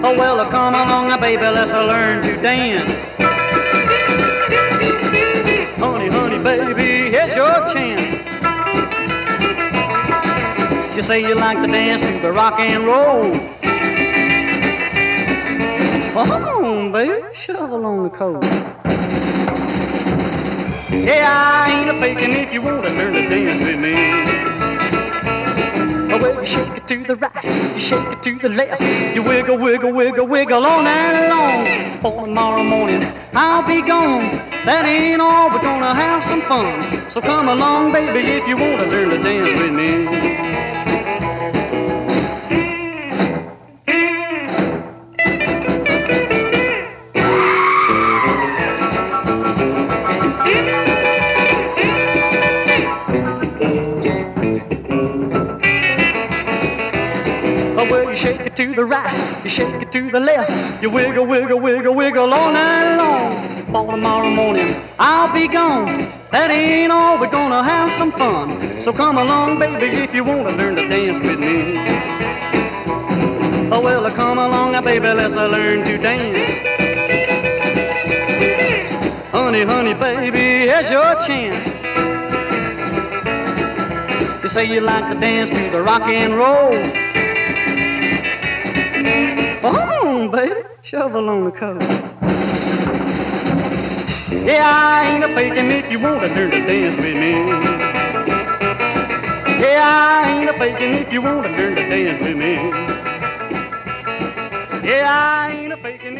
Oh, well, come along, baby, let's learn to dance. Honey, honey, baby, here's your chance. You say you like to dance to the rock and roll. Oh, baby, shovel on the coal. Yeah, I ain't a-faking if you want to learn to dance with me. Oh, well, you shake it to the right, you shake it to the left. You wiggle, wiggle, wiggle, wiggle all night long. For tomorrow morning, I'll be gone. That ain't all, we're gonna have some fun. So come along, baby, if you want to learn to dance with me. Shake it to the right, you shake it to the left. You wiggle, wiggle, wiggle, wiggle all night long. For tomorrow morning, I'll be gone. That ain't all, we're gonna have some fun. So come along, baby, if you want to learn to dance with me. Oh, well, come along, baby, let's learn to dance. Honey, honey, baby, here's your chance. You say you like to dance to the rock and roll. Oh, baby, shovel on the coal. Yeah, I ain't a-faking if you want to learn to dance with me. Yeah, I ain't a-faking if you want to learn to dance with me. Yeah, I ain't a-faking.